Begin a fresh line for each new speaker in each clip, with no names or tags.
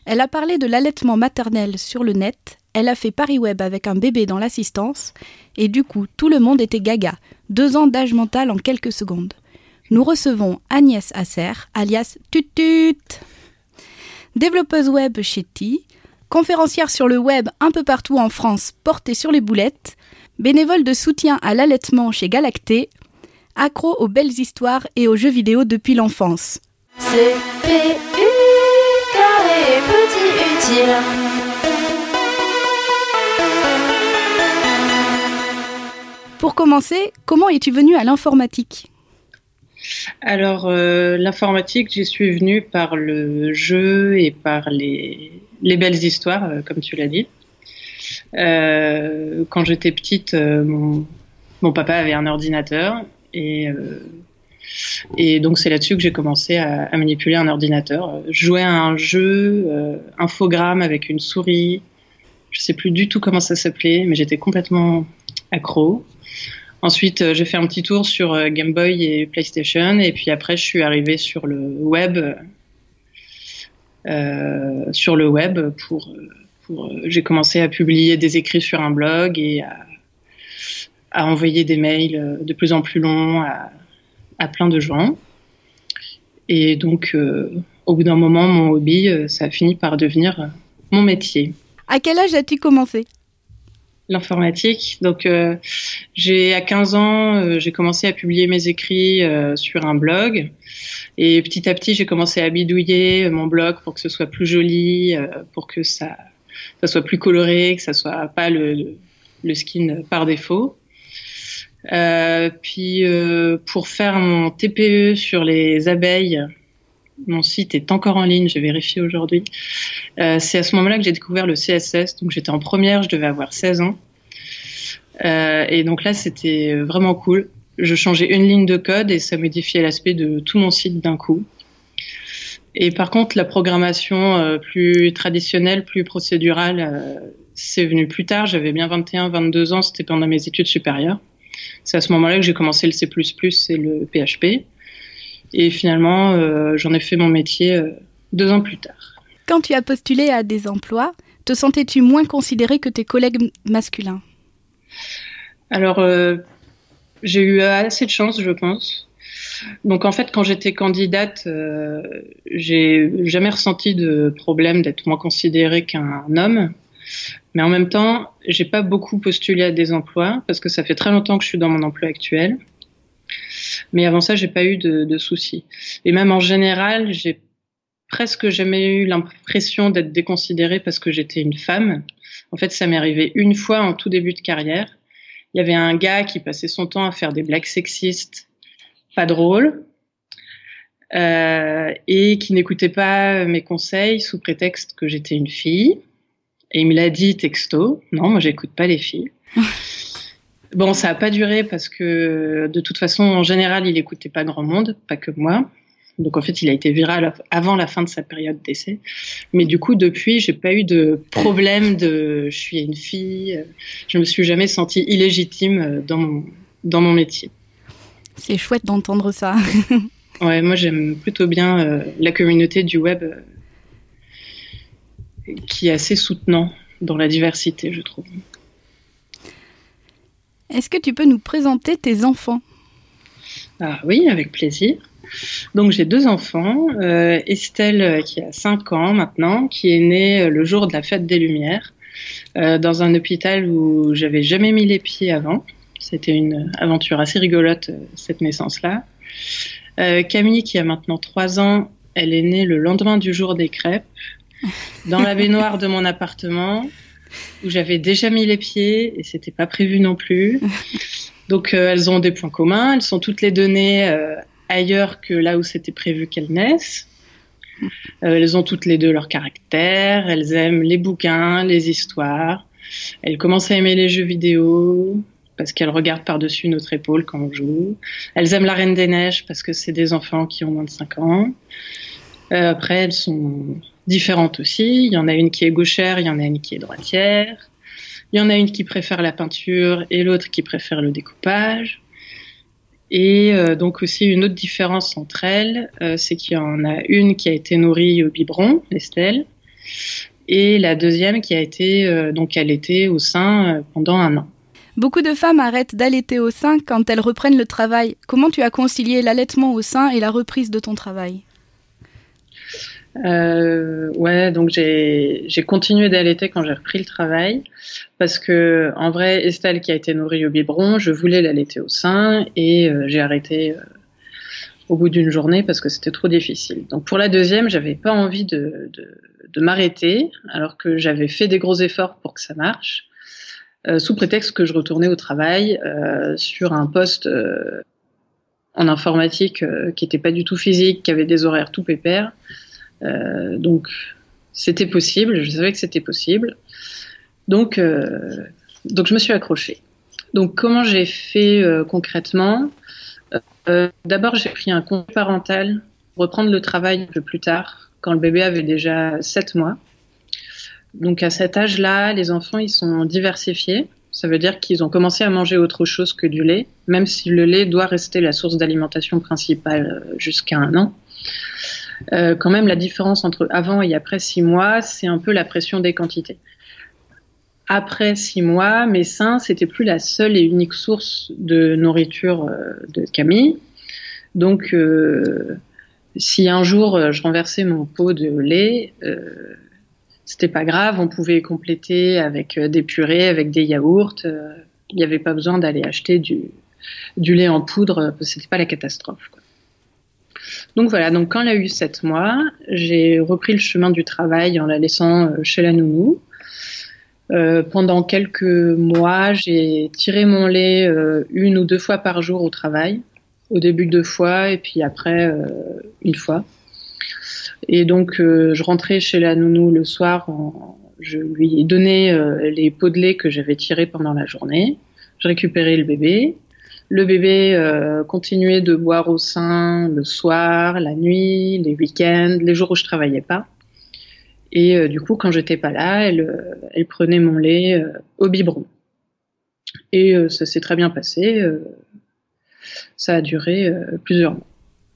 Elle a parlé de l'allaitement maternel sur le net, elle a fait Paris Web avec un bébé dans l'assistance, et du coup, tout le monde était gaga, 2 ans d'âge mental en quelques secondes. Nous recevons Agnès Asser, alias Tutut, développeuse web chez Ti, conférencière sur le web un peu partout en France, portée sur les boulettes, bénévole de soutien à l'allaitement chez Galacté, accro aux belles histoires et aux jeux vidéo depuis l'enfance.
C'est P-U carré petit utile.
Pour commencer, comment es-tu venue à l'informatique ?
Alors, l'informatique, j'y suis venue par le jeu et par les belles histoires, comme tu l'as dit. Quand j'étais petite, mon papa avait un ordinateur et donc c'est là-dessus que j'ai commencé à manipuler un ordinateur. Je jouais à un jeu, infogramme avec une souris. Je sais plus du tout comment ça s'appelait, mais j'étais complètement accro. Ensuite, j'ai fait un petit tour sur Game Boy et PlayStation, et puis après, je suis arrivée sur le web. J'ai commencé à publier des écrits sur un blog et à envoyer des mails de plus en plus longs à plein de gens. Et donc, au bout d'un moment, mon hobby, ça a fini par devenir mon métier.
À quel âge as-tu commencé ?
L'informatique. Donc, à 15 ans, j'ai commencé à publier mes écrits sur un blog. Et petit à petit, j'ai commencé à bidouiller mon blog pour que ce soit plus joli, pour que ça soit plus coloré, que ça soit pas le skin par défaut. Puis, pour faire mon TPE sur les abeilles, mon site est encore en ligne, j'ai vérifié aujourd'hui. C'est à ce moment-là que j'ai découvert le CSS. Donc j'étais en première, je devais avoir 16 ans. Et donc là, c'était vraiment cool. Je changeais une ligne de code et ça modifiait l'aspect de tout mon site d'un coup. Et par contre, la programmation plus traditionnelle, plus procédurale, c'est venu plus tard. J'avais bien 21, 22 ans, c'était pendant mes études supérieures. C'est à ce moment-là que j'ai commencé le C++ et le PHP. Et finalement, j'en ai fait mon métier 2 ans plus tard.
Quand tu as postulé à des emplois, te sentais-tu moins considérée que tes collègues masculins ?
Alors, j'ai eu assez de chance, je pense. Donc en fait, quand j'étais candidate, j'ai jamais ressenti de problème d'être moins considérée qu'un homme. Mais en même temps, j'ai pas beaucoup postulé à des emplois parce que ça fait très longtemps que je suis dans mon emploi actuel. Mais avant ça, j'ai pas eu de soucis. Et même en général, j'ai presque jamais eu l'impression d'être déconsidérée parce que j'étais une femme. En fait, ça m'est arrivé une fois en tout début de carrière. Il y avait un gars qui passait son temps à faire des blagues sexistes, pas drôles, et qui n'écoutait pas mes conseils sous prétexte que j'étais une fille. Et il me l'a dit texto. Non, moi, j'écoute pas les filles. Bon, ça a pas duré parce que de toute façon, en général, il écoutait pas grand monde, pas que moi. Donc en fait, il a été viral avant la fin de sa période d'essai. Mais du coup, depuis, j'ai pas eu de problème de je suis une fille. Je me suis jamais sentie illégitime dans mon métier.
C'est chouette d'entendre ça.
Ouais, moi j'aime plutôt bien la communauté du web qui est assez soutenant dans la diversité, je trouve.
Est-ce que tu peux nous présenter tes enfants ?
Ah oui, avec plaisir. Donc j'ai 2 enfants, Estelle qui a 5 ans maintenant, qui est née le jour de la fête des Lumières, dans un hôpital où j'avais jamais mis les pieds avant. C'était une aventure assez rigolote, cette naissance-là. Camille qui a maintenant 3 ans, elle est née le lendemain du jour des crêpes, dans la baignoire de mon appartement, où j'avais déjà mis les pieds et c'était pas prévu non plus. Donc elles ont des points communs, elles sont toutes les deux nées ailleurs que là où c'était prévu qu'elles naissent. Elles ont toutes les deux leur caractère, elles aiment les bouquins, les histoires. Elles commencent à aimer les jeux vidéo parce qu'elles regardent par-dessus notre épaule quand on joue. Elles aiment la Reine des Neiges parce que c'est des enfants qui ont moins de 5 ans. Après, elles sont différentes aussi. Il y en a une qui est gauchère, il y en a une qui est droitière. Il y en a une qui préfère la peinture et l'autre qui préfère le découpage. Et donc aussi une autre différence entre elles, c'est qu'il y en a une qui a été nourrie au biberon, Estelle, Et la deuxième qui a été donc allaitée au sein pendant 1 an.
Beaucoup de femmes arrêtent d'allaiter au sein quand elles reprennent le travail. Comment tu as concilié l'allaitement au sein et la reprise de ton travail ?
Ouais, donc j'ai continué d'allaiter quand j'ai repris le travail parce que en vrai, Estelle qui a été nourrie au biberon, je voulais l'allaiter au sein et j'ai arrêté au bout d'une journée parce que c'était trop difficile. Donc pour la deuxième, j'avais pas envie de m'arrêter alors que j'avais fait des gros efforts pour que ça marche. Sous prétexte que je retournais au travail sur un poste en informatique qui n'était pas du tout physique, qui avait des horaires tout pépères. Donc c'était possible, je savais que c'était possible. Donc je me suis accrochée. Donc comment j'ai fait concrètement ? D'abord j'ai pris un congé parental pour reprendre le travail un peu plus tard, quand le bébé avait déjà 7 mois. Donc à cet âge-là, les enfants ils sont diversifiés. Ça veut dire qu'ils ont commencé à manger autre chose que du lait, même si le lait doit rester la source d'alimentation principale jusqu'à 1 an. Quand même, la différence entre avant et après 6 mois, c'est un peu la pression des quantités. Après 6 mois, mes seins, c'était plus la seule et unique source de nourriture de Camille. Donc, si un jour je renversais mon pot de lait, c'était pas grave, on pouvait compléter avec des purées, avec des yaourts. Il n'y avait pas besoin d'aller acheter du lait en poudre, c'était pas la catastrophe, quoi. Donc voilà, donc quand elle a eu 7 mois, j'ai repris le chemin du travail en la laissant chez la nounou. Pendant quelques mois, j'ai tiré mon lait 1 ou 2 fois par jour au travail. Au début 2 fois et puis après 1 fois. Et donc, je rentrais chez la nounou le soir, je lui donnais les pots de lait que j'avais tirés pendant la journée. Je récupérais le bébé. Le bébé continuait de boire au sein le soir, la nuit, les week-ends, les jours où je travaillais pas. Et du coup, quand j'étais pas là, elle prenait mon lait au biberon. Et ça s'est très bien passé. Ça a duré plusieurs mois.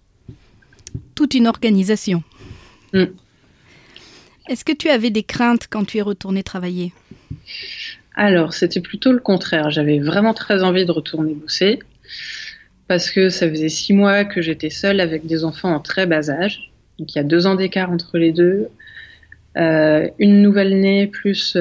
Toute une organisation.
Mm.
Est-ce que tu avais des craintes quand tu es retournée travailler ?
Alors, c'était plutôt le contraire. J'avais vraiment très envie de retourner bosser parce que ça faisait 6 mois que j'étais seule avec des enfants en très bas âge. Donc, il y a 2 ans d'écart entre les deux. Une nouvelle née plus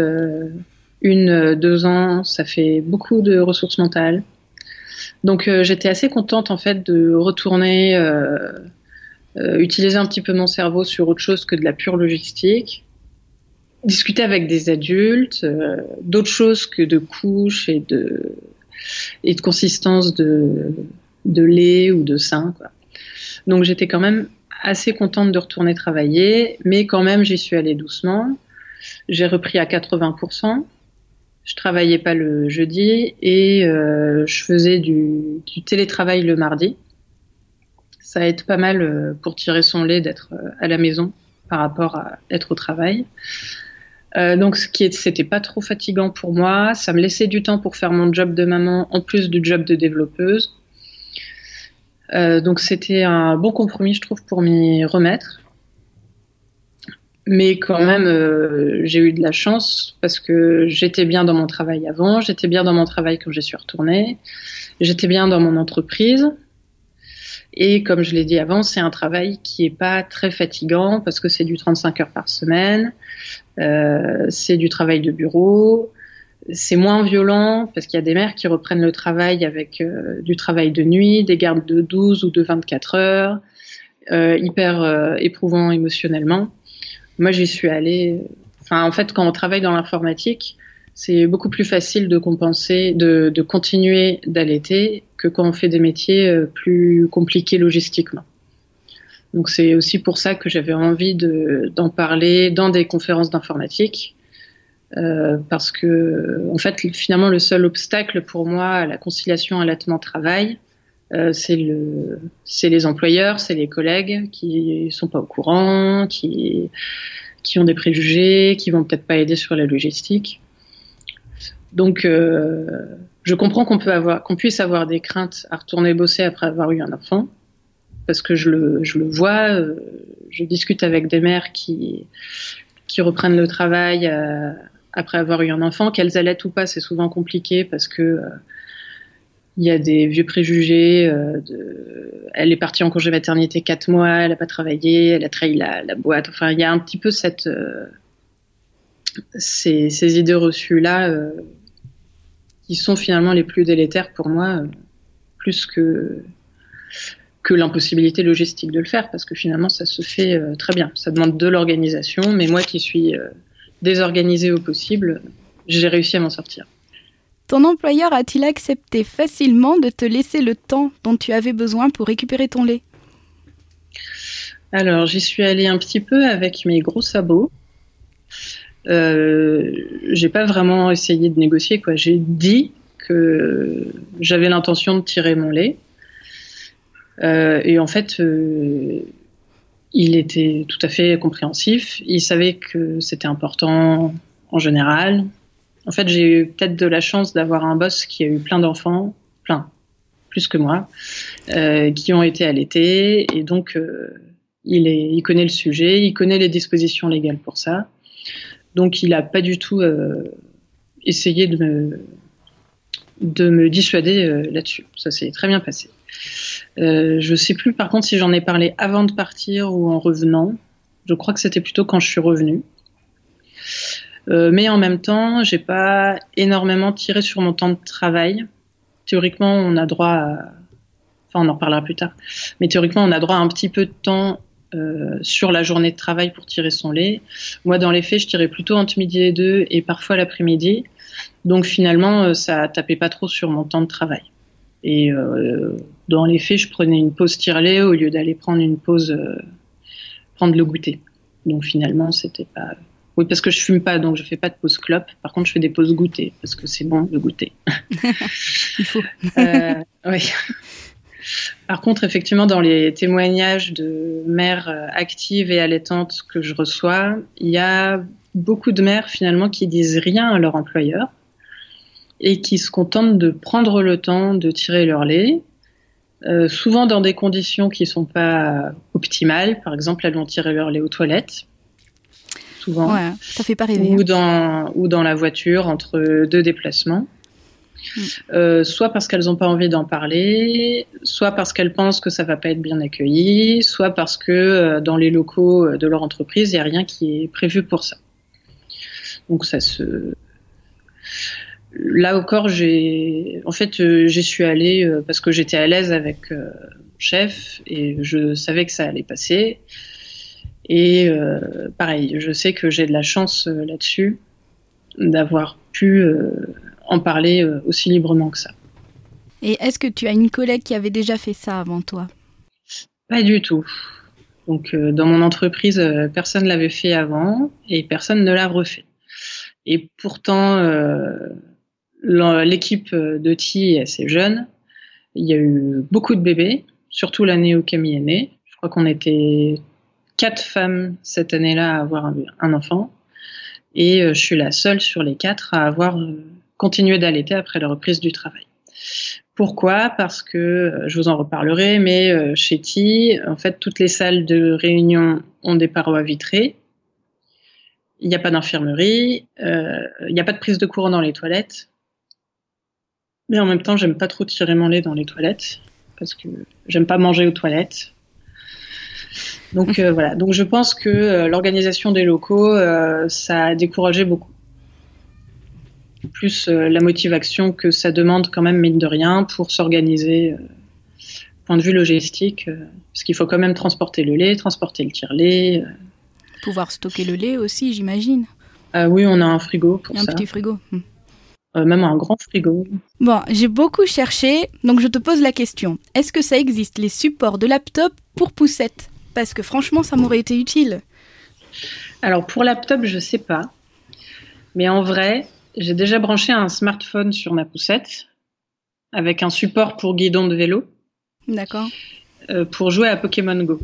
2 ans, ça fait beaucoup de ressources mentales. Donc, j'étais assez contente en fait de retourner utiliser un petit peu mon cerveau sur autre chose que de la pure logistique. Discuter avec des adultes, d'autres choses que de couches et de consistance de lait ou de sein, quoi. Donc j'étais quand même assez contente de retourner travailler, mais quand même j'y suis allée doucement. J'ai repris à 80%. Je travaillais pas le jeudi et je faisais du télétravail le mardi. Ça aide pas mal pour tirer son lait d'être à la maison par rapport à être au travail. Donc c'était pas trop fatigant pour moi, ça me laissait du temps pour faire mon job de maman en plus du job de développeuse. Donc c'était un bon compromis, je trouve, pour m'y remettre. Mais quand même, j'ai eu de la chance parce que j'étais bien dans mon travail avant, j'étais bien dans mon travail quand j'y suis retournée, j'étais bien dans mon entreprise. Et comme je l'ai dit avant, c'est un travail qui est pas très fatigant parce que c'est du 35 heures par semaine, c'est du travail de bureau, c'est moins violent parce qu'il y a des mères qui reprennent le travail avec du travail de nuit, des gardes de 12 ou de 24 heures, hyper éprouvant émotionnellement. Moi, j'y suis allée. Enfin, en fait, quand on travaille dans l'informatique, c'est beaucoup plus facile de compenser, de continuer d'allaiter que quand on fait des métiers plus compliqués logistiquement. Donc c'est aussi pour ça que j'avais envie d'en parler dans des conférences d'informatique, parce que en fait finalement le seul obstacle pour moi à la conciliation allaitement-travail, c'est les employeurs, c'est les collègues qui sont pas au courant, qui ont des préjugés, qui vont peut-être pas aider sur la logistique. Donc, je comprends qu'on puisse avoir des craintes à retourner bosser après avoir eu un enfant, parce que je le vois. Je discute avec des mères qui qui reprennent le travail après avoir eu un enfant. Qu'elles allaitent ou pas, c'est souvent compliqué parce que il y a des vieux préjugés. Elle est partie en congé maternité 4 mois, elle n'a pas travaillé, elle a trahi la boîte. Enfin, il y a un petit peu ces idées reçues-là qui sont finalement les plus délétères pour moi, plus que l'impossibilité logistique de le faire, parce que finalement, ça se fait très bien. Ça demande de l'organisation, mais moi qui suis désorganisée au possible, j'ai réussi à m'en sortir.
Ton employeur a-t-il accepté facilement de te laisser le temps dont tu avais besoin pour récupérer ton lait ?
Alors, j'y suis allée un petit peu avec mes gros sabots. J'ai pas vraiment essayé de négocier, quoi. J'ai dit que j'avais l'intention de tirer mon lait. Et en fait, il était tout à fait compréhensif. Il savait que c'était important en général. En fait, j'ai eu peut-être de la chance d'avoir un boss qui a eu plein d'enfants, plus que moi, qui ont été allaités. Et donc, il connaît le sujet, il connaît les dispositions légales pour ça. Donc, il n'a pas du tout essayé de me dissuader là-dessus. Ça s'est très bien passé. Je sais plus, par contre, si j'en ai parlé avant de partir ou en revenant. Je crois que c'était plutôt quand je suis revenue. Mais en même temps, j'ai pas énormément tiré sur mon temps de travail. Théoriquement, on a droit à... Enfin, on en reparlera plus tard. Mais théoriquement, on a droit à un petit peu de temps sur la journée de travail pour tirer son lait. Moi, dans les faits, je tirais plutôt entre midi et 2 et parfois l'après-midi. Donc finalement, ça tapait pas trop sur mon temps de travail. Et dans les faits, je prenais une pause tire-lait au lieu d'aller prendre une pause, prendre le goûter. Donc finalement, c'était pas... Oui, parce que je fume pas, donc je fais pas de pause clope. Par contre, je fais des pauses goûter, parce que c'est bon le goûter.
Il faut.
Oui. Par contre, effectivement, dans les témoignages de mères actives et allaitantes que je reçois, il y a beaucoup de mères finalement qui disent rien à leur employeur et qui se contentent de prendre le temps de tirer leur lait, souvent dans des conditions qui sont pas optimales. Par exemple, elles vont tirer leur lait aux toilettes, souvent.
Ouais, ça fait pas rêver.
Ou dans la voiture entre 2 déplacements. Soit parce qu'elles n'ont pas envie d'en parler, soit parce qu'elles pensent que ça va pas être bien accueilli, soit parce que dans les locaux de leur entreprise, il n'y a rien qui est prévu pour ça. Donc là encore, j'y suis allée parce que j'étais à l'aise avec mon chef et je savais que ça allait passer. Et pareil, je sais que j'ai de la chance là-dessus d'avoir pu en parler aussi librement que ça.
Et est-ce que tu as une collègue qui avait déjà fait ça avant toi ?
Pas du tout. Donc dans mon entreprise, personne ne l'avait fait avant et personne ne l'a refait. Et pourtant, l'équipe de TI est assez jeune. Il y a eu beaucoup de bébés, surtout l'année où Camille est née. Je crois qu'on était 4 femmes cette année-là à avoir un enfant. Et je suis la seule sur les 4 à avoir continué d'allaiter après la reprise du travail. Pourquoi ? Parce que, je vous en reparlerai, mais chez TI, en fait, toutes les salles de réunion ont des parois vitrées. Il n'y a pas d'infirmerie, il n'y a pas de prise de courant dans les toilettes. Mais en même temps, j'aime pas trop tirer mon lait dans les toilettes, parce que j'aime pas manger aux toilettes. Donc voilà. Donc je pense que l'organisation des locaux, ça a découragé beaucoup. Plus la motivation que ça demande quand même, mine de rien, pour s'organiser, point de vue logistique, parce qu'il faut quand même transporter le lait, transporter le tire-lait.
Pouvoir stocker le lait aussi, j'imagine.
Oui, on a un frigo pour ça.
Un petit frigo.
Même un grand frigo.
Bon, j'ai beaucoup cherché, donc je te pose la question. Est-ce que ça existe, les supports de laptop pour poussette ? Parce que franchement, ça m'aurait été utile.
Alors, pour laptop, je sais pas. Mais en vrai, j'ai déjà branché un smartphone sur ma poussette avec un support pour guidon de vélo.
D'accord.
Pour jouer à Pokémon Go.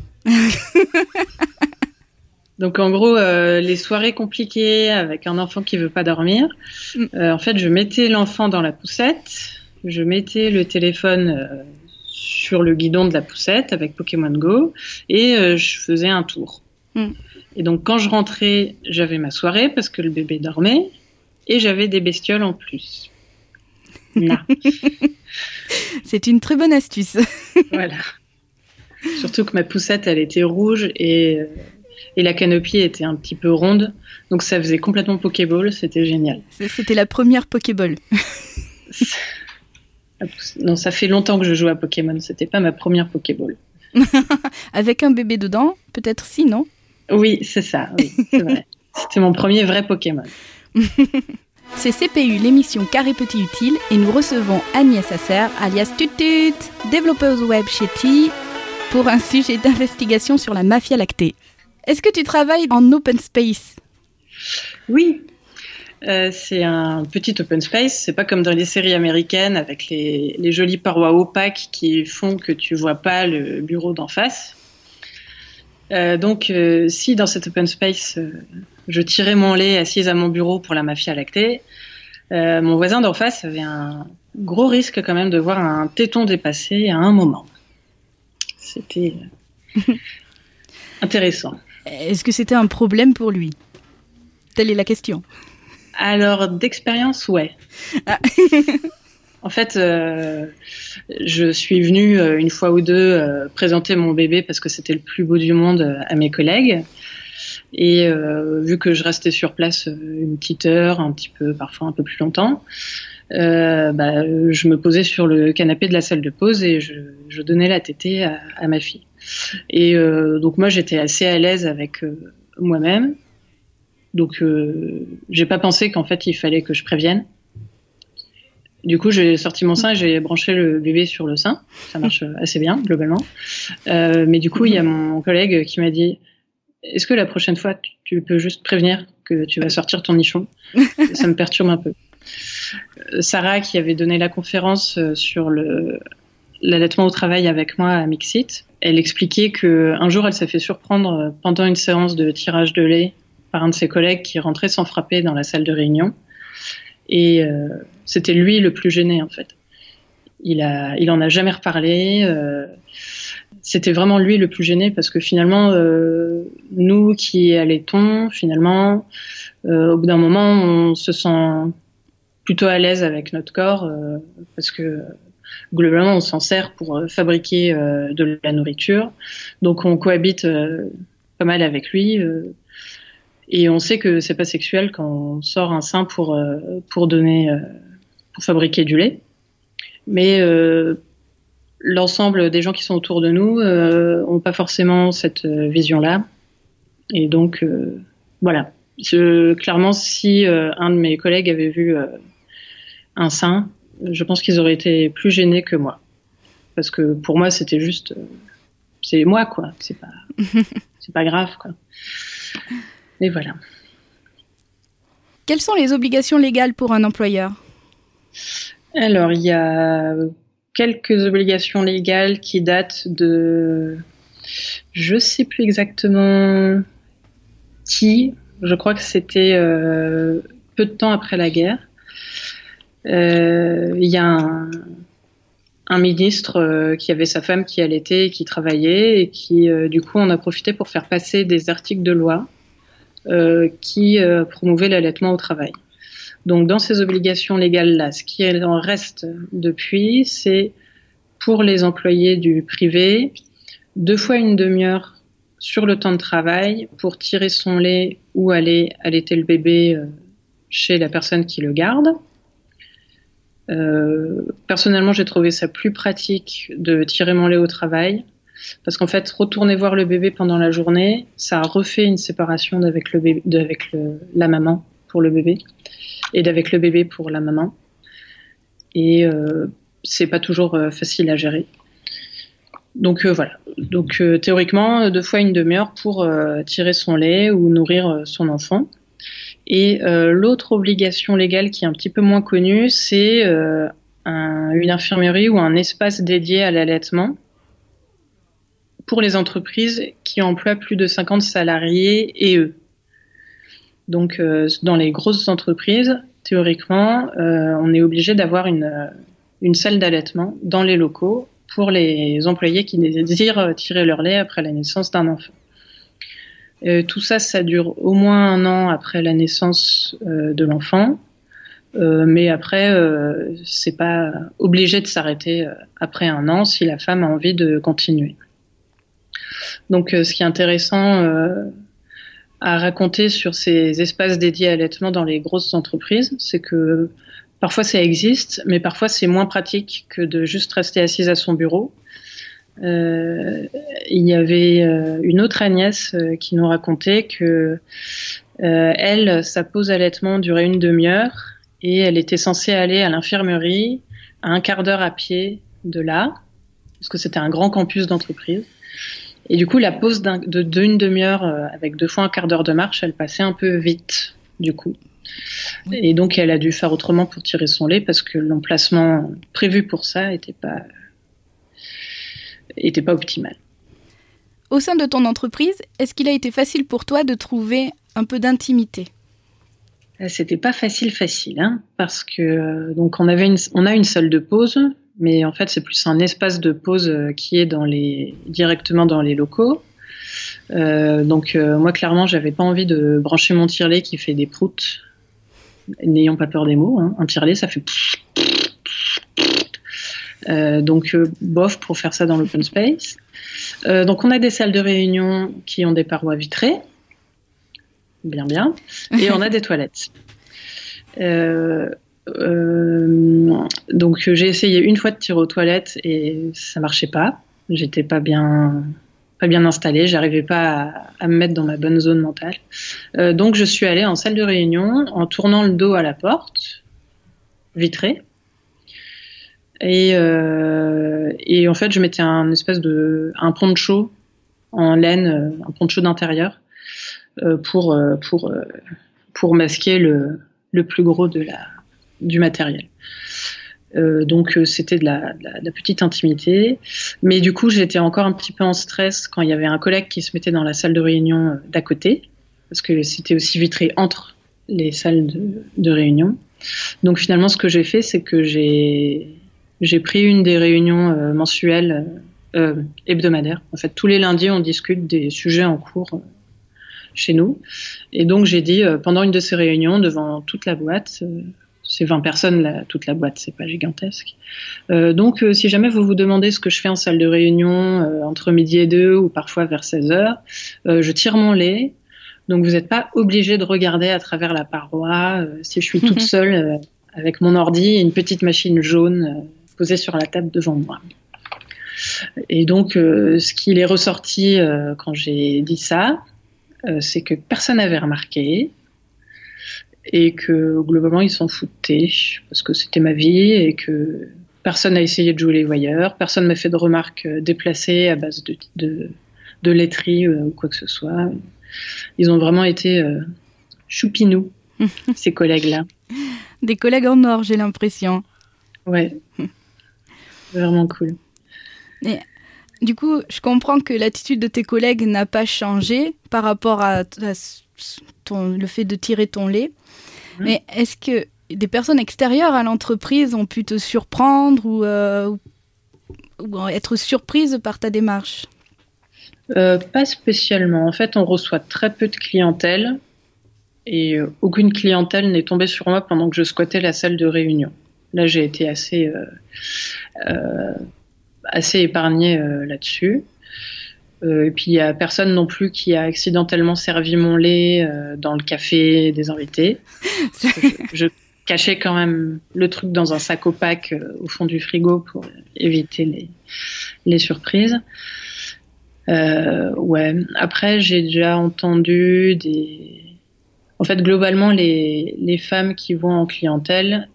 Donc en gros, les soirées compliquées avec un enfant qui veut pas dormir, en fait, je mettais l'enfant dans la poussette, je mettais le téléphone sur le guidon de la poussette avec Pokémon Go et je faisais un tour. Et donc, quand je rentrais, j'avais ma soirée parce que le bébé dormait et j'avais des bestioles en plus. Là.
C'est une très bonne astuce.
Voilà. Surtout que ma poussette, elle était rouge et la canopie était un petit peu ronde. Donc, ça faisait complètement Pokéball. C'était génial.
C'était la première Pokéball.
Non, ça fait longtemps que je joue à Pokémon. C'était pas ma première Pokéball.
Avec un bébé dedans, peut-être si, non ?
Oui, c'est ça. Oui, c'est vrai. C'était mon premier vrai Pokémon.
C'est CPU, l'émission Carré Petit Utile, et nous recevons Agnès Asser, alias Tutut, développeuse web chez T, pour un sujet d'investigation sur la mafia lactée. Est-ce que tu travailles en open space ?
Oui. C'est un petit open space, c'est pas comme dans les séries américaines avec les jolies parois opaques qui font que tu vois pas le bureau d'en face. Donc, si dans cet open space, je tirais mon lait assise à mon bureau pour la mafia lactée, mon voisin d'en face avait un gros risque quand même de voir un téton dépasser à un moment. C'était intéressant.
Est-ce que c'était un problème pour lui ? Telle est la question.
Alors, d'expérience, ouais. Ah. En fait, je suis venue une fois ou deux présenter mon bébé parce que c'était le plus beau du monde à mes collègues. Et vu que je restais sur place une petite heure, un petit peu, parfois un peu plus longtemps, je me posais sur le canapé de la salle de pause et je donnais la tétée à ma fille. Et donc moi, j'étais assez à l'aise avec moi-même. Donc, j'ai pas pensé qu'en fait, il fallait que je prévienne. Du coup, j'ai sorti mon sein et j'ai branché le bébé sur le sein. Ça marche assez bien, globalement. Mais du coup, il y a mon collègue qui m'a dit « Est-ce que la prochaine fois, tu peux juste prévenir que tu vas sortir ton nichon ?» Ça me perturbe un peu. Sarah, qui avait donné la conférence sur l'allaitement au travail avec moi à Mixit, elle expliquait qu'un jour, elle s'est fait surprendre pendant une séance de tirage de lait par un de ses collègues qui rentrait sans frapper dans la salle de réunion. Et c'était lui le plus gêné, en fait. Il en a jamais reparlé. C'était vraiment lui le plus gêné parce que finalement, nous qui allaitons, finalement, au bout d'un moment, on se sent plutôt à l'aise avec notre corps parce que globalement, on s'en sert pour fabriquer de la nourriture. Donc, on cohabite pas mal avec lui. Et on sait que c'est pas sexuel quand on sort un sein pour fabriquer du lait. Mais l'ensemble des gens qui sont autour de nous ont pas forcément cette vision-là. Et donc, voilà. Clairement, si un de mes collègues avait vu un sein, je pense qu'ils auraient été plus gênés que moi. Parce que pour moi, c'était juste... c'est moi, quoi. C'est pas grave, quoi. Et voilà.
Quelles sont les obligations légales pour un employeur ?
Alors, il y a quelques obligations légales qui datent de... Je ne sais plus exactement qui. Je crois que c'était peu de temps après la guerre. Il y a un ministre qui avait sa femme qui allaitait et qui travaillait et qui, du coup, en a profité pour faire passer des articles de loi qui promouvaient l'allaitement au travail. Donc, dans ces obligations légales-là, ce qui en reste depuis, c'est pour les employés du privé, 2 fois une demi-heure sur le temps de travail pour tirer son lait ou aller allaiter le bébé chez la personne qui le garde. Personnellement, j'ai trouvé ça plus pratique de tirer mon lait au travail parce qu'en fait, retourner voir le bébé pendant la journée, ça refait une séparation avec la maman pour le bébé et d'avec le bébé pour la maman. Et c'est pas toujours facile à gérer. Donc voilà. Donc théoriquement, 2 fois une demi-heure pour tirer son lait ou nourrir son enfant. Et l'autre obligation légale qui est un petit peu moins connue, c'est une infirmerie ou un espace dédié à l'allaitement pour les entreprises qui emploient plus de 50 salariés et eux. Donc, dans les grosses entreprises, théoriquement, on est obligé d'avoir une salle d'allaitement dans les locaux pour les employés qui désirent tirer leur lait après la naissance d'un enfant. Tout ça, ça dure au moins 1 an après la naissance de l'enfant. Mais après, c'est pas obligé de s'arrêter après 1 an si la femme a envie de continuer. Donc, ce qui est intéressant à raconter sur ces espaces dédiés à l'allaitement dans les grosses entreprises, c'est que parfois ça existe, mais parfois c'est moins pratique que de juste rester assise à son bureau. Il y avait une autre Agnès qui nous racontait que elle, sa pause allaitement durait 1/2 heure et elle était censée aller à l'infirmerie à 1/4 d'heure à pied de là, parce que c'était un grand campus d'entreprise. Et du coup, la pause de 1/2 heure avec 2 fois 1/4 d'heure de marche, elle passait un peu vite, du coup. Oui. Et donc, elle a dû faire autrement pour tirer son lait parce que l'emplacement prévu pour ça était pas optimal.
Au sein de ton entreprise, est-ce qu'il a été facile pour toi de trouver un peu d'intimité ?
C'était pas facile, hein, parce que donc on a une salle de pause, mais en fait c'est plus un espace de pause qui est directement dans les locaux. Donc moi clairement j'avais pas envie de brancher mon tire-lait qui fait des proutes. N'ayons pas peur des mots, hein. Un tire-lait ça fait donc bof pour faire ça dans l'open space. Donc on a des salles de réunion qui ont des parois vitrées. Bien. Et on a des toilettes. Donc j'ai essayé une fois de tirer aux toilettes et ça marchait pas. J'étais pas bien installée. J'arrivais pas à me mettre dans ma bonne zone mentale. Donc je suis allée en salle de réunion en tournant le dos à la porte vitrée. Et en fait je mettais un poncho en laine, un poncho d'intérieur. Pour masquer le plus gros du matériel. Donc c'était de la petite intimité, mais du coup j'étais encore un petit peu en stress quand il y avait un collègue qui se mettait dans la salle de réunion d'à côté, parce que c'était aussi vitré entre les salles de réunion. Donc finalement ce que j'ai fait, c'est que j'ai pris une des réunions mensuelles hebdomadaires. En fait tous les lundis on discute des sujets en cours chez nous. Et donc, j'ai dit, pendant une de ces réunions, devant toute la boîte, c'est 20 personnes, toute la boîte, c'est pas gigantesque. Donc, si jamais vous vous demandez ce que je fais en salle de réunion, entre midi et 2 ou parfois vers 16h, je tire mon lait. Donc, vous n'êtes pas obligé de regarder à travers la paroi. Si je suis toute seule avec mon ordi et une petite machine jaune posée sur la table devant moi. Et donc, ce qu'il est ressorti quand j'ai dit ça, c'est que personne n'avait remarqué et que globalement ils s'en foutaient parce que c'était ma vie et que personne n'a essayé de jouer les voyeurs, personne m'a fait de remarques déplacées à base de laiterie ou quoi que ce soit. Ils ont vraiment été choupinous, ces collègues-là.
Des collègues en or, j'ai l'impression.
Ouais, vraiment cool.
Et du coup, je comprends que l'attitude de tes collègues n'a pas changé par rapport à le fait de tirer ton lait. Mais est-ce que des personnes extérieures à l'entreprise ont pu te surprendre ou être surprises par ta démarche ?
Pas spécialement. En fait, on reçoit très peu de clientèle et aucune clientèle n'est tombée sur moi pendant que je squattais la salle de réunion. Là, j'ai été assez épargnée là-dessus. Et puis, il n'y a personne non plus qui a accidentellement servi mon lait dans le café des invités. Je cachais quand même le truc dans un sac opaque au fond du frigo pour éviter les surprises. Ouais. Après, j'ai déjà entendu En fait, globalement, les femmes qui vont en clientèle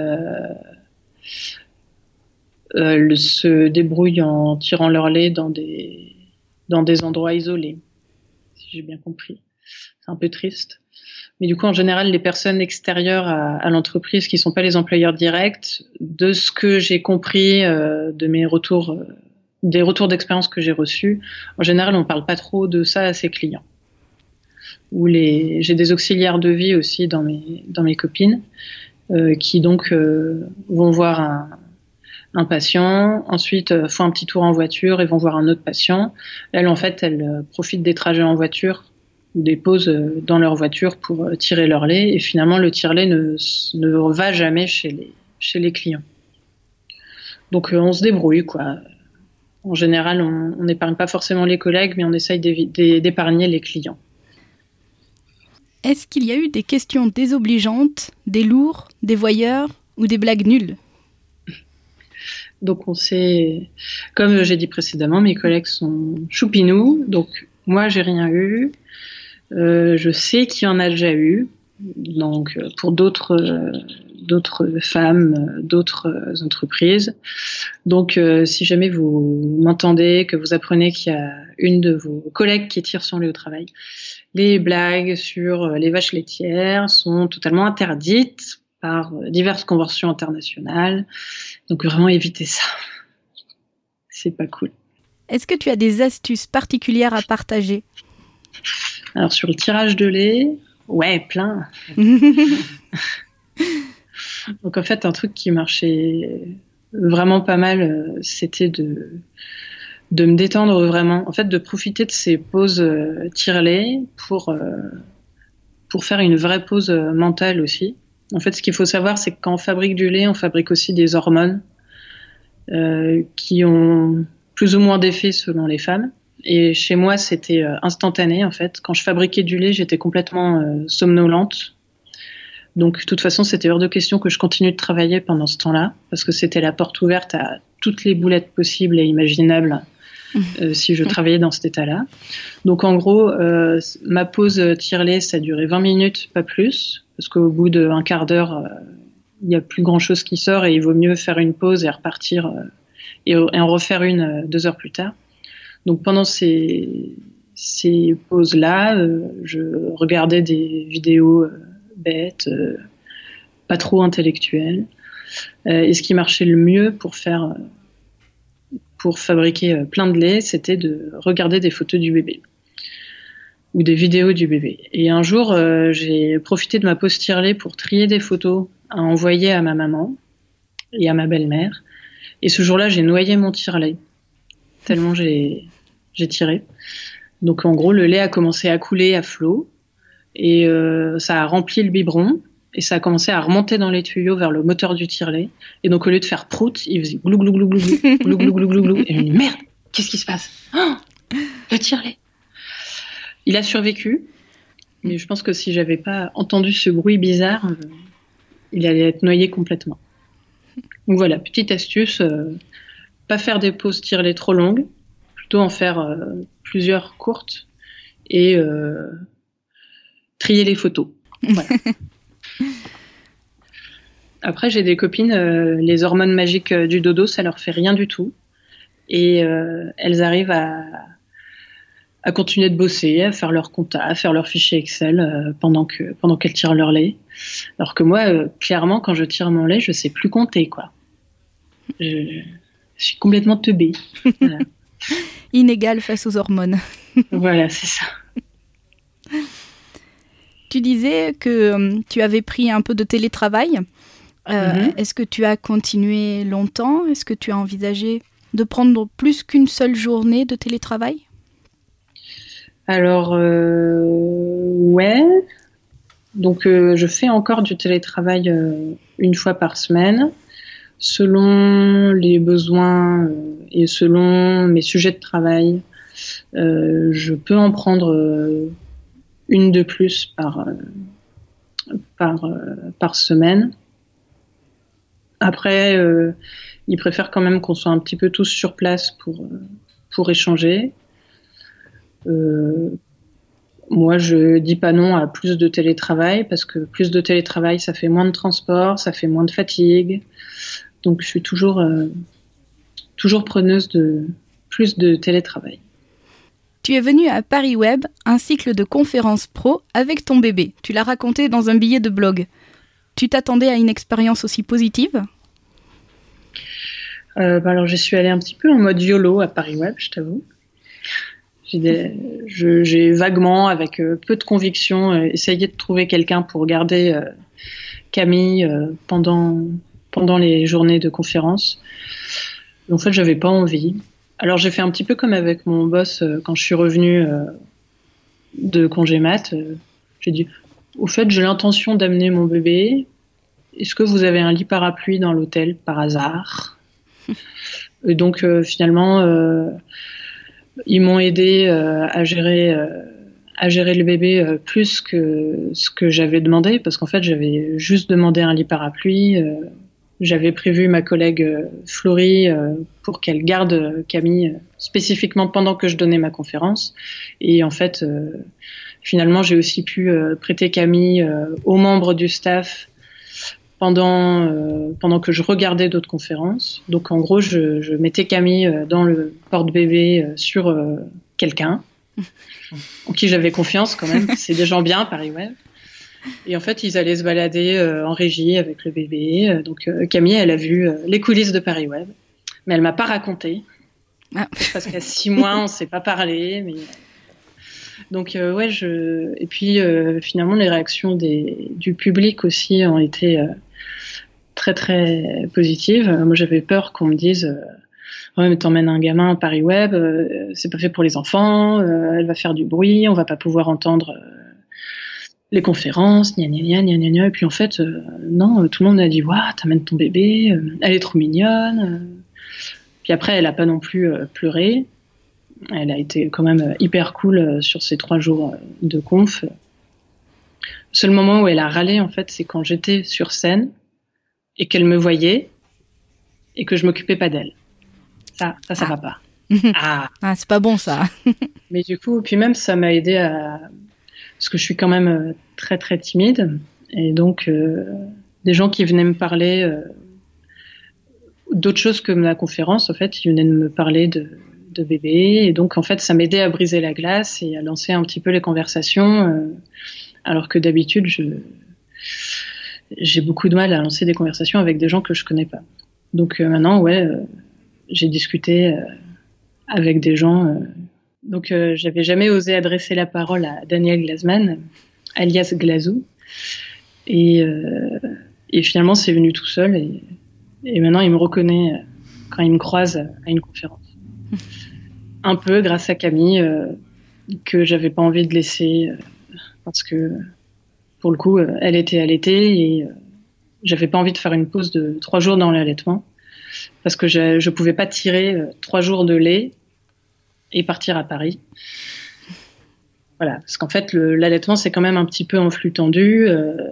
se débrouillent en tirant leur lait dans des endroits isolés, si j'ai bien compris. C'est un peu triste. Mais du coup, en général, les personnes extérieures à l'entreprise qui ne sont pas les employeurs directs, de ce que j'ai compris de mes retours, des retours d'expérience que j'ai reçus, en général, on ne parle pas trop de ça à ses clients. J'ai des auxiliaires de vie aussi dans mes copines qui donc vont voir un patient, ensuite font un petit tour en voiture et vont voir un autre patient. Elles, en fait, elles profitent des trajets en voiture des pauses dans leur voiture pour tirer leur lait. Et finalement, le tire-lait ne va jamais chez les clients. Donc, on se débrouille, quoi. En général, on n'épargne pas forcément les collègues, mais on essaye d'épargner les clients.
Est-ce qu'il y a eu des questions désobligeantes, des lourds, des voyeurs ou des blagues nulles ?
Donc, comme j'ai dit précédemment, mes collègues sont choupinous. Donc, moi, j'ai rien eu. Je sais qu'il y en a déjà eu. Donc, pour d'autres femmes, d'autres entreprises. Donc, si jamais vous m'entendez, que vous apprenez qu'il y a une de vos collègues qui tire son lait au travail, les blagues sur les vaches laitières sont totalement interdites par diverses conventions internationales. Donc, vraiment, évitez ça. C'est pas cool.
Est-ce que tu as des astuces particulières à partager ?
Alors, sur le tirage de lait, ouais, plein. Donc, en fait, un truc qui marchait vraiment pas mal, c'était de me détendre vraiment. En fait, de profiter de ces pauses tire-lait pour faire une vraie pause mentale aussi. En fait, ce qu'il faut savoir, c'est que quand on fabrique du lait, on fabrique aussi des hormones qui ont plus ou moins d'effet selon les femmes. Et chez moi, c'était instantané, en fait. Quand je fabriquais du lait, j'étais complètement somnolente. Donc, de toute façon, c'était hors de question que je continue de travailler pendant ce temps-là, parce que c'était la porte ouverte à toutes les boulettes possibles et imaginables si je travaillais dans cet état-là. Donc, en gros, ma pause tire-lait, ça a duré 20 minutes, pas plus, parce qu'au bout d'un quart d'heure, il n'y a plus grand-chose qui sort et il vaut mieux faire une pause et repartir et en refaire une 2 heures plus tard. Donc, pendant ces pauses-là, je regardais des vidéos bêtes, pas trop intellectuelles. Et ce qui marchait le mieux pour fabriquer plein de lait, c'était de regarder des photos du bébé ou des vidéos du bébé. Et un jour, j'ai profité de ma pause tire-lait pour trier des photos à envoyer à ma maman et à ma belle-mère. Et ce jour-là, j'ai noyé mon tire-lait, tellement j'ai tiré. Donc en gros, le lait a commencé à couler à flot et ça a rempli le biberon et ça a commencé à remonter dans les tuyaux vers le moteur du tire-lait. Et donc au lieu de faire prout, il faisait glou glou glou glou glou glou glou glou glou glou. Et je me dis merde, qu'est-ce qui se passe ? Oh, le tire-lait. Il a survécu, mais je pense que si j'avais pas entendu ce bruit bizarre, il allait être noyé complètement. Donc voilà, petite astuce, pas faire des pauses tire-lait trop longues, plutôt en faire plusieurs courtes et trier les photos. Voilà. Après, j'ai des copines, les hormones magiques du dodo, ça leur fait rien du tout. Et elles arrivent à continuer de bosser, à faire leur compta, à faire leur fichier Excel pendant qu'elles tirent leur lait. Alors que moi, clairement, quand je tire mon lait, je sais plus compter, quoi. Je suis complètement teubée. Voilà.
Inégale face aux hormones.
Voilà, c'est ça.
Tu disais que tu avais pris un peu de télétravail. Est-ce que tu as continué longtemps ? Est-ce que tu as envisagé de prendre plus qu'une seule journée de télétravail ?
Alors, ouais. Donc, je fais encore du télétravail une fois par semaine. Selon les besoins et selon mes sujets de travail, je peux en prendre une de plus par semaine. Après, ils préfèrent quand même qu'on soit un petit peu tous sur place pour échanger. Moi, je dis pas non à plus de télétravail parce que plus de télétravail, ça fait moins de transport, ça fait moins de fatigue. Donc, je suis toujours preneuse de plus de télétravail.
Tu es venue à Paris Web, un cycle de conférences pro avec ton bébé. Tu l'as raconté dans un billet de blog. Tu t'attendais à une expérience aussi positive ?
Alors, je suis allée un petit peu en mode YOLO à Paris Web, je t'avoue. J'ai vaguement, avec peu de conviction, essayé de trouver quelqu'un pour garder Camille pendant les journées de conférence. En fait, j'avais pas envie. Alors, j'ai fait un petit peu comme avec mon boss quand je suis revenue de congé mat, j'ai dit, au fait, j'ai l'intention d'amener mon bébé. Est-ce que vous avez un lit parapluie dans l'hôtel par hasard? Et donc finalement, ils m'ont aidé à gérer le bébé plus que ce que j'avais demandé, parce qu'en fait j'avais juste demandé un lit parapluie. J'avais prévu ma collègue Florie pour qu'elle garde Camille spécifiquement pendant que je donnais ma conférence. Et en fait, finalement, j'ai aussi pu prêter Camille aux membres du staff pendant que je regardais d'autres conférences. Donc en gros, je mettais Camille dans le porte-bébé sur quelqu'un en qui j'avais confiance quand même. C'est des gens bien, ParisWeb. Et en fait, ils allaient se balader en régie avec le bébé. Donc Camille, elle a vu les coulisses de ParisWeb, mais elle m'a pas raconté. Parce qu'à 6 mois, on s'est pas parlé. Mais... Donc et puis finalement, les réactions du public aussi ont été très très positives. Moi, j'avais peur qu'on me dise ouais, mais t'emmènes un gamin à ParisWeb, c'est pas fait pour les enfants, elle va faire du bruit, on va pas pouvoir entendre les conférences, gna gna gna gna gna. Et puis en fait, non, tout le monde a dit waouh, t'amènes ton bébé, elle est trop mignonne. Puis après, elle a pas non plus pleuré. Elle a été quand même hyper cool sur ces 3 jours de conf. Le seul moment où elle a râlé, en fait, c'est quand j'étais sur scène et qu'elle me voyait et que je m'occupais pas d'elle. Ça va pas.
C'est pas bon, ça.
Mais du coup, puis même, ça m'a aidé parce que je suis quand même très, très timide. Et donc, des gens qui venaient me parler d'autres choses que ma conférence, en fait, ils venaient de me parler de bébé. Et donc, en fait, ça m'aidait à briser la glace et à lancer un petit peu les conversations. Alors que d'habitude, j'ai beaucoup de mal à lancer des conversations avec des gens que je connais pas. Donc maintenant, j'ai discuté avec des gens. Donc, j'avais jamais osé adresser la parole à Daniel Glasman, alias Glazou. Et finalement, c'est venu tout seul. Et maintenant, il me reconnaît quand il me croise à une conférence. Un peu grâce à Camille, que j'avais pas envie de laisser, parce que, pour le coup, elle était allaitée et j'avais pas envie de faire une pause de 3 jours dans l'allaitement. Parce que je pouvais pas tirer 3 jours de lait et partir à Paris. Voilà, parce qu'en fait, l'allaitement, c'est quand même un petit peu en flux tendu.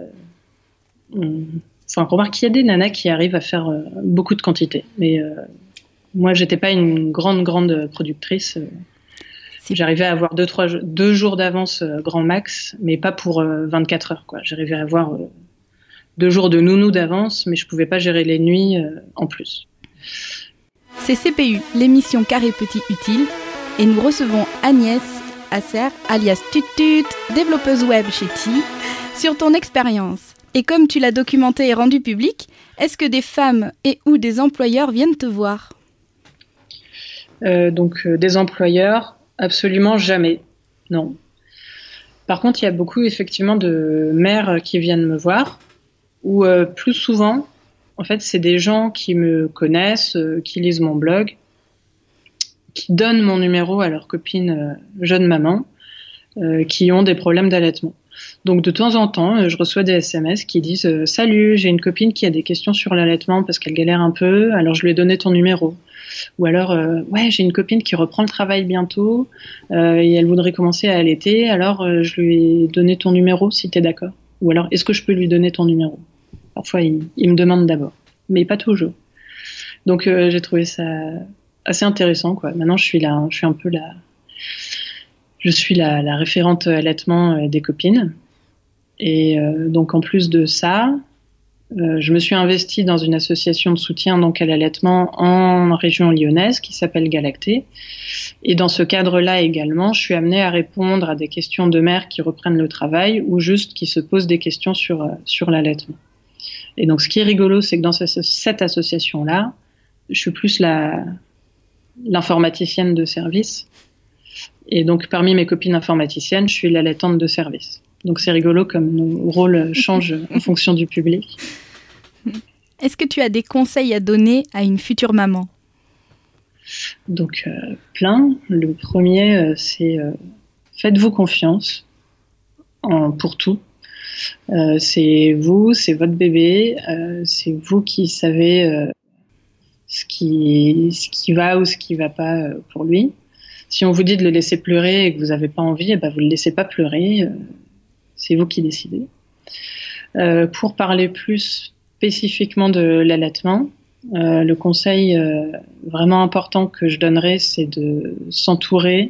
Remarque qu'il y a des nanas qui arrivent à faire beaucoup de quantité. Mais moi, j'étais pas une grande productrice. J'arrivais à avoir 2 jours d'avance grand max, mais pas pour 24 heures, quoi. J'arrivais à avoir 2 jours de nounou d'avance, mais je pouvais pas gérer les nuits en plus.
C'est CPU, l'émission Carré Petit Utile, et nous recevons Agnès Asser, alias Tutut, développeuse web chez Ti, sur ton expérience. Et comme tu l'as documenté et rendu public, est-ce que des femmes et ou des employeurs viennent te voir ?
Donc des employeurs, absolument jamais, non. Par contre, il y a beaucoup effectivement de mères qui viennent me voir, ou plus souvent, en fait, c'est des gens qui me connaissent, qui lisent mon blog, qui donnent mon numéro à leurs copines jeunes mamans, qui ont des problèmes d'allaitement. Donc de temps en temps, je reçois des SMS qui disent « Salut, j'ai une copine qui a des questions sur l'allaitement parce qu'elle galère un peu, alors je lui ai donné ton numéro. » Ou alors « Ouais, j'ai une copine qui reprend le travail bientôt et elle voudrait commencer à allaiter, alors je lui ai donné ton numéro si t'es d'accord. » Ou alors « Est-ce que je peux lui donner ton numéro ?» Parfois, ils me demandent d'abord, mais pas toujours. Donc j'ai trouvé ça assez intéressant, quoi. Maintenant, je suis la référente allaitement des copines. Et donc, en plus de ça, je me suis investie dans une association de soutien donc à l'allaitement en région lyonnaise qui s'appelle Galacté. Et dans ce cadre-là également, je suis amenée à répondre à des questions de mères qui reprennent le travail ou juste qui se posent des questions sur l'allaitement. Et donc, ce qui est rigolo, c'est que dans cette association-là, je suis plus l'informaticienne de service. Et donc, parmi mes copines informaticiennes, je suis l'allaitante de service. Donc, c'est rigolo comme nos rôles changent en fonction du public.
Est-ce que tu as des conseils à donner à une future maman ?
Donc, plein. Le premier, c'est faites-vous confiance pour tout. C'est vous, c'est votre bébé, c'est vous qui savez ce qui va ou ce qui va pas pour lui. Si on vous dit de le laisser pleurer et que vous n'avez pas envie, eh ben vous le laissez pas pleurer. C'est vous qui décidez. Pour parler plus spécifiquement de l'allaitement, le conseil vraiment important que je donnerais, c'est de s'entourer,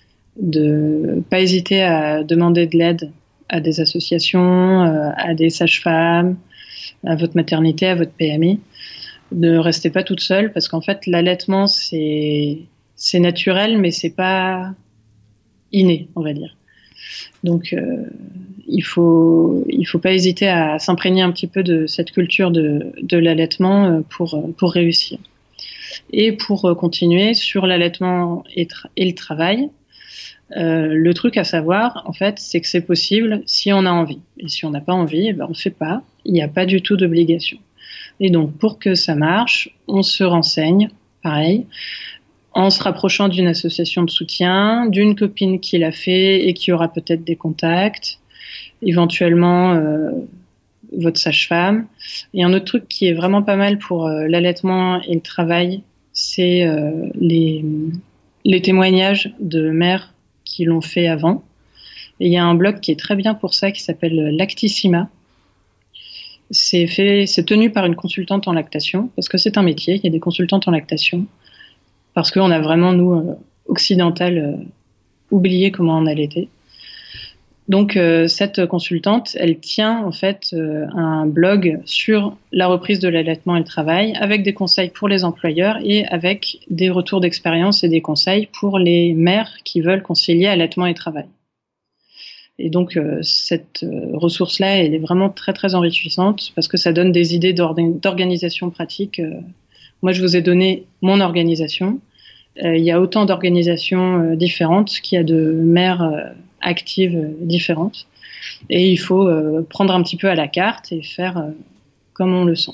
de pas hésiter à demander de l'aide à des associations, à des sages-femmes, à votre maternité, à votre PMI. Ne restez pas toute seule parce qu'en fait, l'allaitement, c'est naturel, mais c'est pas inné, on va dire. Donc, il faut pas hésiter à s'imprégner un petit peu de cette culture de l'allaitement pour réussir. Et pour continuer sur l'allaitement et le travail, le truc à savoir, en fait, c'est que c'est possible si on a envie. Et si on n'a pas envie, eh ben, on ne fait pas. Il n'y a pas du tout d'obligation. Et donc, pour que ça marche, on se renseigne, pareil, en se rapprochant d'une association de soutien, d'une copine qui l'a fait et qui aura peut-être des contacts, éventuellement votre sage-femme. Et un autre truc qui est vraiment pas mal pour l'allaitement et le travail, c'est les témoignages de mères qui l'ont fait avant. Et il y a un blog qui est très bien pour ça, qui s'appelle Lactissima. C'est tenu par une consultante en lactation, parce que c'est un métier, il y a des consultantes en lactation, parce qu'on a vraiment, nous, occidentales, oublié comment on allaitait. Donc, cette consultante, elle tient en fait un blog sur la reprise de l'allaitement et le travail, avec des conseils pour les employeurs et avec des retours d'expérience et des conseils pour les mères qui veulent concilier allaitement et travail. Et donc, cette ressource-là, elle est vraiment très, très enrichissante parce que ça donne des idées d'organisation pratique. Moi, je vous ai donné mon organisation. Il y a autant d'organisations différentes qu'il y a de mères actives différentes. Et il faut prendre un petit peu à la carte et faire comme on le sent.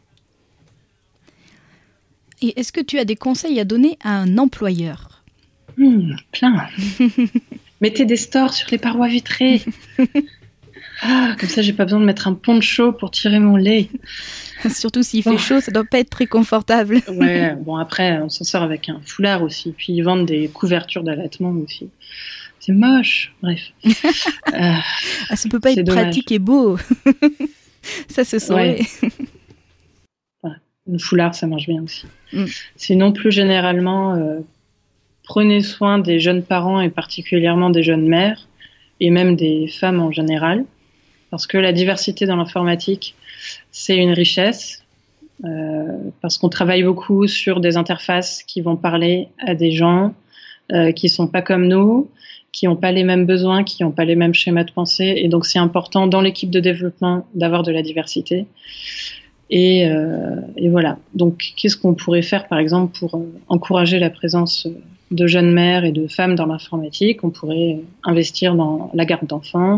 Et est-ce que tu as des conseils à donner à un employeur ?
Plein. Mettez des stores sur les parois vitrées. Comme ça, j'ai pas besoin de mettre un poncho pour tirer mon lait.
Surtout s'il fait chaud, ça doit pas être très confortable.
Ouais, bon après, on s'en sort avec un foulard aussi. Puis ils vendent des couvertures d'allaitement aussi. C'est moche, bref.
Ça peut pas être pratique et beau. Ça se saurait.
Ouais. Le foulard, ça marche bien aussi. Sinon, plus généralement, prenez soin des jeunes parents et particulièrement des jeunes mères et même des femmes en général. Parce que la diversité dans l'informatique, c'est une richesse. Parce qu'on travaille beaucoup sur des interfaces qui vont parler à des gens qui sont pas comme nous, qui n'ont pas les mêmes besoins, qui n'ont pas les mêmes schémas de pensée. Et donc, c'est important dans l'équipe de développement d'avoir de la diversité. Et voilà. Donc, qu'est-ce qu'on pourrait faire, par exemple, pour encourager la présence de jeunes mères et de femmes dans l'informatique? On pourrait investir dans la garde d'enfants,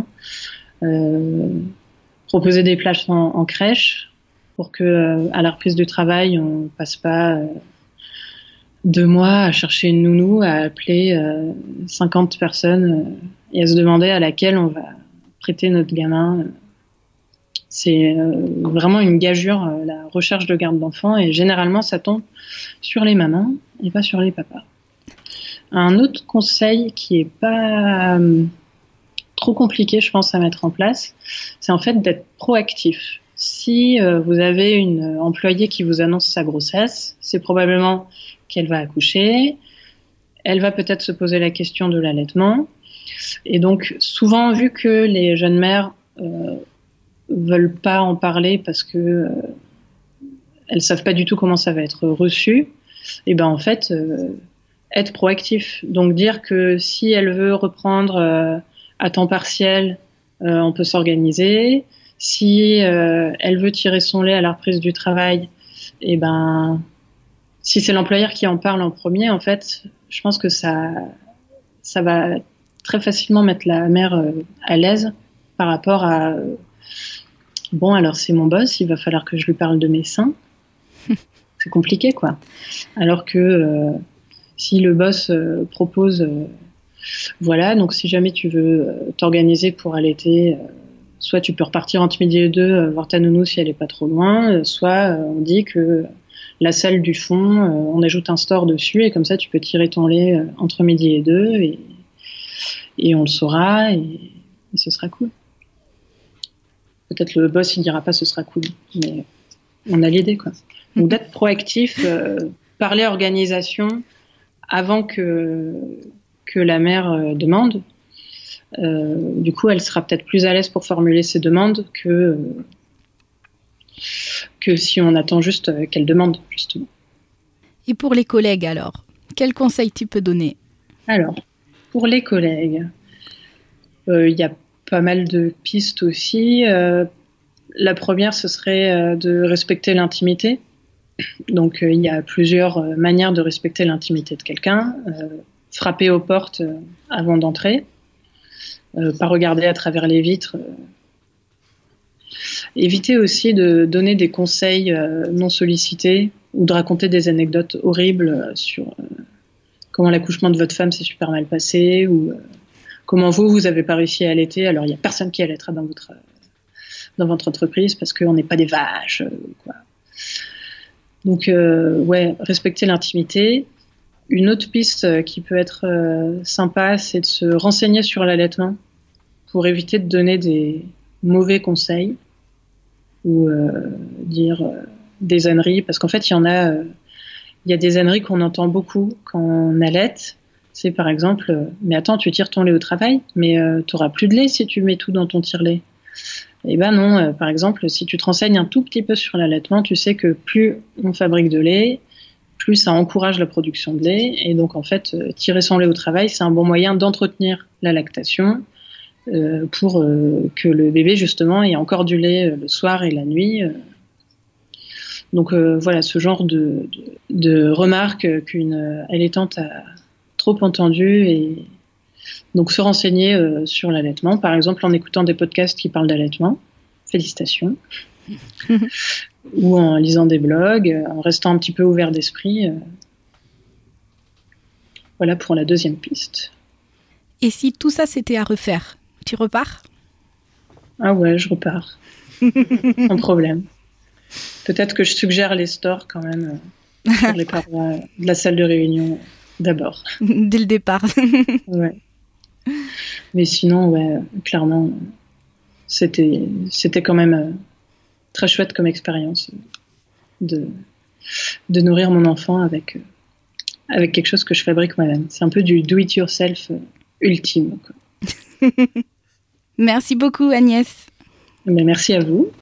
proposer des places en crèche pour que à la reprise du travail, on passe pas 2 mois à chercher une nounou, à appeler 50 personnes et à se demander à laquelle on va prêter notre gamin. C'est vraiment une gageure, la recherche de garde d'enfants, et généralement ça tombe sur les mamans et pas sur les papas. Un autre conseil qui est pas trop compliqué, je pense, à mettre en place, c'est en fait d'être proactif. Si vous avez une employée qui vous annonce sa grossesse, c'est probablement qu'elle va accoucher, elle va peut-être se poser la question de l'allaitement, et donc souvent, vu que les jeunes mères veulent pas en parler parce que elles savent pas du tout comment ça va être reçu, et ben en fait être proactif, donc dire que si elle veut reprendre à temps partiel, on peut s'organiser. Si elle veut tirer son lait à la reprise du travail, et ben si c'est l'employeur qui en parle en premier, en fait, je pense que ça va très facilement mettre la mère à l'aise par rapport à bon, alors c'est mon boss, il va falloir que je lui parle de mes seins. C'est compliqué, quoi. Alors que si le boss propose Voilà, donc si jamais tu veux t'organiser pour allaiter, soit tu peux repartir entre midi et deux, voir ta nounou si elle est pas trop loin, soit on dit que la salle du fond, on ajoute un store dessus et comme ça tu peux tirer ton lait entre midi et deux et on le saura et ce sera cool. Peut-être le boss il dira pas ce sera cool, mais on a l'idée quoi. Donc d'être proactif, parler organisation avant que la mère demande. Du coup, elle sera peut-être plus à l'aise pour formuler ses demandes que si on attend juste qu'elle demande, justement.
Et pour les collègues, alors, quels conseils tu peux donner ?
Alors, pour les collègues, il y a pas mal de pistes aussi. La première, ce serait de respecter l'intimité. Donc, il y a plusieurs manières de respecter l'intimité de quelqu'un. Frapper aux portes avant d'entrer. Pas regarder à travers les vitres. Éviter aussi de donner des conseils non sollicités ou de raconter des anecdotes horribles sur comment l'accouchement de votre femme s'est super mal passé ou comment vous avez pas réussi à allaiter, alors il n'y a personne qui allaitera dans votre entreprise parce qu'on n'est pas des vaches. Quoi. Donc, respecter l'intimité. Une autre piste qui peut être sympa, c'est de se renseigner sur l'allaitement pour éviter de donner des mauvais conseils ou dire des âneries. Parce qu'en fait, il y a des âneries qu'on entend beaucoup quand on allaite. C'est par exemple, mais attends, tu tires ton lait au travail, mais tu n'auras plus de lait si tu mets tout dans ton tire-lait. Eh ben non, par exemple, si tu te renseignes un tout petit peu sur l'allaitement, tu sais que plus on fabrique de lait, plus ça encourage la production de lait. Et donc, en fait, tirer son lait au travail, c'est un bon moyen d'entretenir la lactation pour que le bébé, justement, ait encore du lait le soir et la nuit. Donc, voilà, ce genre de remarques qu'une allaitante a trop entendues. Et donc, se renseigner sur l'allaitement, par exemple, en écoutant des podcasts qui parlent d'allaitement. Félicitations. Ou en lisant des blogs, en restant un petit peu ouvert d'esprit. Voilà pour la deuxième piste.
Et si tout ça c'était à refaire, tu repars ?
Ah ouais, je repars. Sans problème. Peut-être que je suggère les stores quand même pour les parois de la salle de réunion d'abord.
Dès le départ.
Ouais. Mais sinon, ouais, clairement, c'était quand même très chouette comme expérience de nourrir mon enfant avec quelque chose que je fabrique moi-même. C'est un peu du do-it-yourself ultime, quoi.
Merci beaucoup Agnès.
Mais merci à vous.